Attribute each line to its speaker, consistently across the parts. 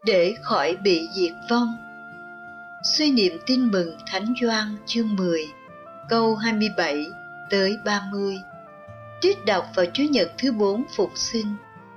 Speaker 1: để khỏi bị diệt vong. Suy niệm tin mừng Thánh Gioan chương 10, câu 27 tới 30. Trích đọc vào Chủ nhật thứ 4 Phục sinh.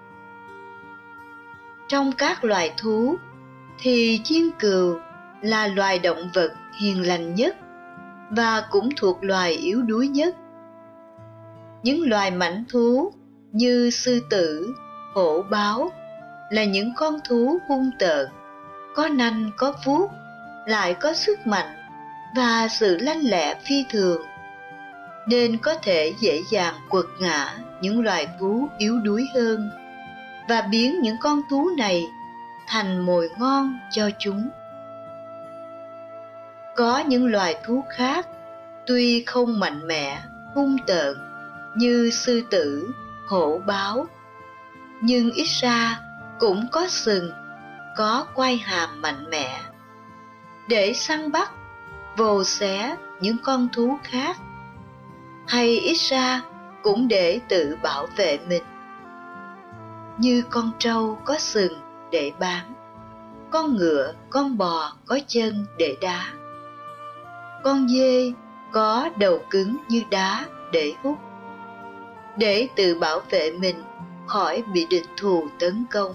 Speaker 1: Trong các loài thú thì chiên cừu là loài động vật hiền lành nhất và cũng thuộc loài yếu đuối nhất. Những loài mãnh thú như sư tử, hổ báo là những con thú hung tợn, có nanh có vuốt, lại có sức mạnh và sự lanh lẹ phi thường, nên có thể dễ dàng quật ngã những loài thú yếu đuối hơn và biến những con thú này thành mồi ngon cho chúng. Có những loài thú khác tuy không mạnh mẽ, hung tợn như sư tử, hổ báo, nhưng ít ra cũng có sừng, có quai hàm mạnh mẽ để săn bắt, vồ xé những con thú khác, hay ít ra cũng để tự bảo vệ mình. Như con trâu có sừng để bám, con ngựa, con bò có chân để đá, con dê có đầu cứng như đá để hút, để tự bảo vệ mình khỏi bị địch thù tấn công.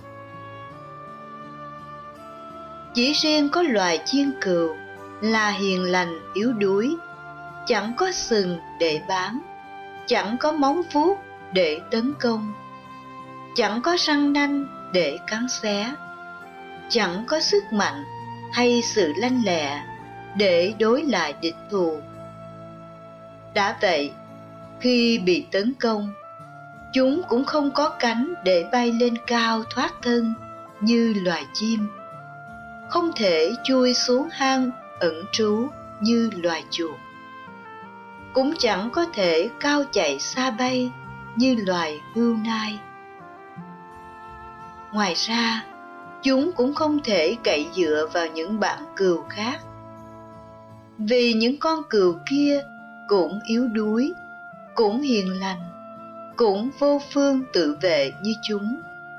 Speaker 1: Chỉ riêng có loài chiên cừu là hiền lành yếu đuối, chẳng có sừng để bám, chẳng có móng vuốt để tấn công, chẳng có răng nanh để cắn xé, chẳng có sức mạnh hay sự lanh lẹ để đối lại địch thù. Đã vậy, khi bị tấn công, chúng cũng không có cánh để bay lên cao thoát thân như loài chim, không thể chui xuống hang ẩn trú như loài chuột, cũng chẳng có thể cao chạy xa bay như loài hươu nai. Ngoài ra, chúng cũng không thể cậy dựa vào những bạn cừu khác, vì những con cừu kia cũng yếu đuối, cũng hiền lành, cũng vô phương tự vệ như chúng.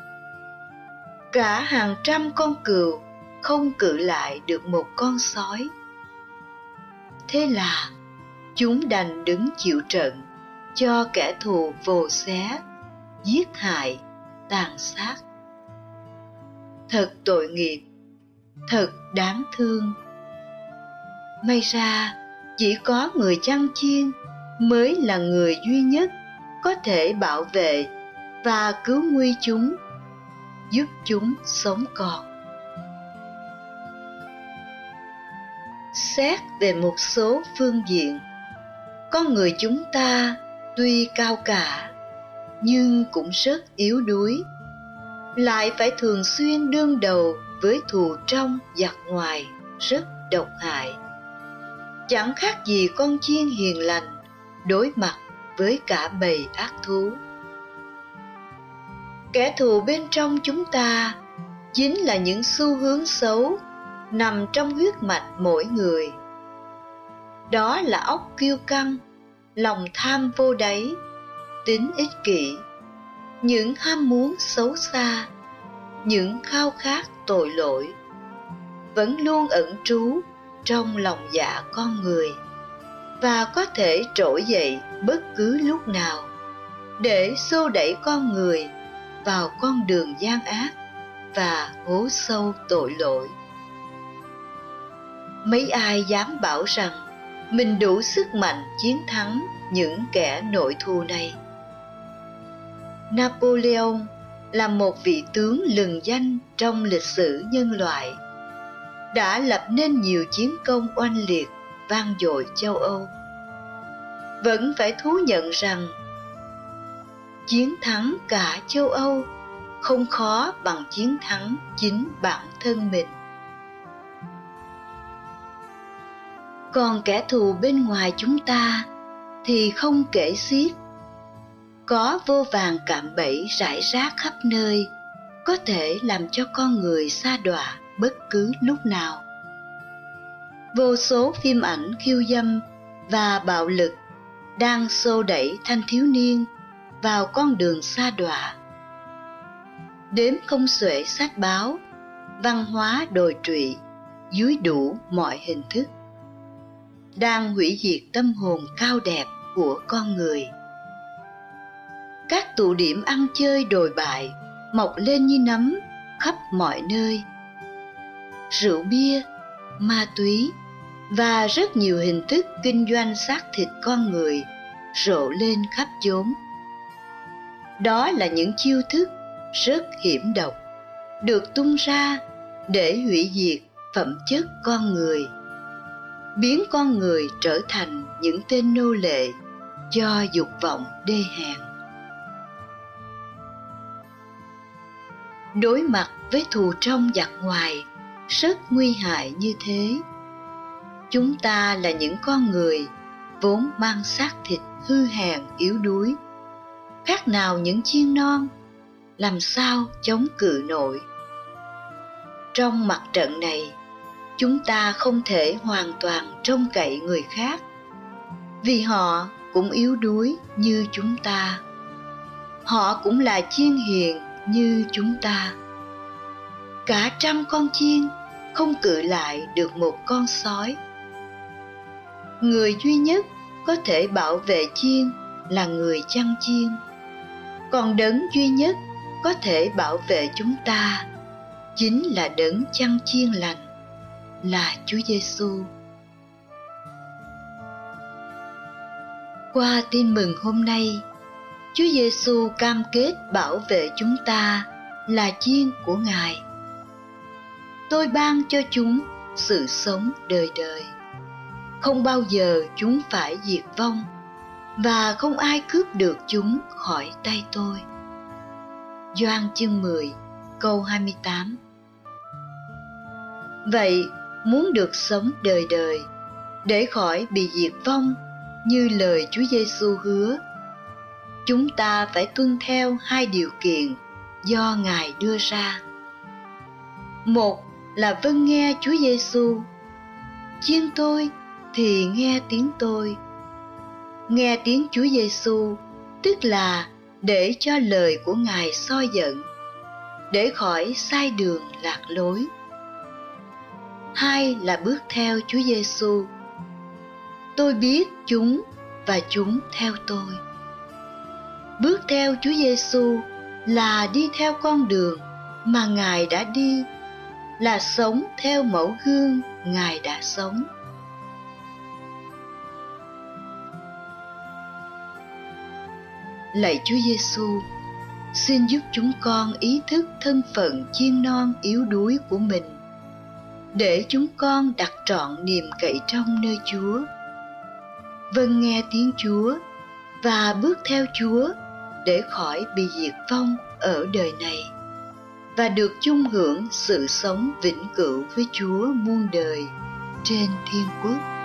Speaker 1: Cả hàng trăm con cừu không cự lại được một con sói. Thế là chúng đành đứng chịu trận cho kẻ thù vồ xé, giết hại, tàn sát. Thật tội nghiệp, thật đáng thương. May ra chỉ có người chăn chiên mới là người duy nhất có thể bảo vệ và cứu nguy chúng, giúp chúng sống còn. Xét về một số phương diện, con người chúng ta tuy cao cả nhưng cũng rất yếu đuối, lại phải thường xuyên đương đầu với thù trong giặc ngoài rất độc hại. Chẳng khác gì con chiên hiền lành đối mặt với cả bầy ác thú. Kẻ thù bên trong chúng ta chính là những xu hướng xấu nằm trong huyết mạch mỗi người. Đó là óc kiêu căng, lòng tham vô đáy, tính ích kỷ, những ham muốn xấu xa, những khao khát tội lỗi, vẫn luôn ẩn trú trong lòng dạ con người và có thể trỗi dậy bất cứ lúc nào để xô đẩy con người vào con đường gian ác và hố sâu tội lỗi. Mấy ai dám bảo rằng mình đủ sức mạnh chiến thắng những kẻ nội thù này? Napoleon là một vị tướng lừng danh trong lịch sử nhân loại, đã lập nên nhiều chiến công oanh liệt vang dội châu Âu. Vẫn phải thú nhận rằng chiến thắng cả châu Âu không khó bằng chiến thắng chính bản thân mình. Còn kẻ thù bên ngoài chúng ta thì không kể xiết. Có vô vàn cạm bẫy rải rác khắp nơi, có thể làm cho con người sa đọa bất cứ lúc nào. Vô số phim ảnh khiêu dâm và bạo lực đang xô đẩy thanh thiếu niên vào con đường sa đọa. Đếm không xuể sách báo văn hóa đồi trụy dưới đủ mọi hình thức, đang hủy diệt tâm hồn cao đẹp của con người. Các tụ điểm ăn chơi đồi bại mọc lên như nấm khắp mọi nơi. Rượu bia, ma túy và rất nhiều hình thức kinh doanh xác thịt con người rộ lên khắp chốn. Đó là những chiêu thức rất hiểm độc, được tung ra để hủy diệt phẩm chất con người, biến con người trở thành những tên nô lệ cho dục vọng đê hèn. Đối mặt với thù trong giặc ngoài rất nguy hại như thế, chúng ta là những con người vốn mang xác thịt hư hèn yếu đuối, khác nào những chiên non, làm sao chống cự nổi. Trong mặt trận này, chúng ta không thể hoàn toàn trông cậy người khác, vì họ cũng yếu đuối như chúng ta. Họ cũng là chiên hiền như chúng ta. Cả trăm con chiên không cự lại được một con sói. Người duy nhất có thể bảo vệ chiên là người chăn chiên, còn đấng duy nhất có thể bảo vệ chúng ta chính là đấng chăn chiên lành, là Chúa Giêsu. Qua tin mừng hôm nay, Chúa Giêsu cam kết bảo vệ chúng ta là chiên của Ngài. Tôi ban cho chúng sự sống đời đời. Không bao giờ chúng phải diệt vong, và không ai cướp được chúng khỏi tay tôi. Gioan chương 10 câu 28. Vậy, muốn được sống đời đời, để khỏi bị diệt vong như lời Chúa Giêsu hứa, chúng ta phải tuân theo hai điều kiện do Ngài đưa ra. Một là vâng nghe Chúa Giêsu. Chiên tôi thì nghe tiếng tôi. Nghe tiếng Chúa Giêsu tức là để cho lời của Ngài soi dẫn, để khỏi sai đường lạc lối. Hai là bước theo Chúa Giêsu. Tôi biết chúng và chúng theo tôi. Bước theo Chúa Giêsu là đi theo con đường mà Ngài đã đi, là sống theo mẫu gương Ngài đã sống. Lạy Chúa Giêsu, xin giúp chúng con ý thức thân phận chiên non yếu đuối của mình, để chúng con đặt trọn niềm cậy trông nơi Chúa, vâng nghe tiếng Chúa và bước theo Chúa để khỏi bị diệt vong ở đời này và được chung hưởng sự sống vĩnh cửu với Chúa muôn đời trên thiên quốc.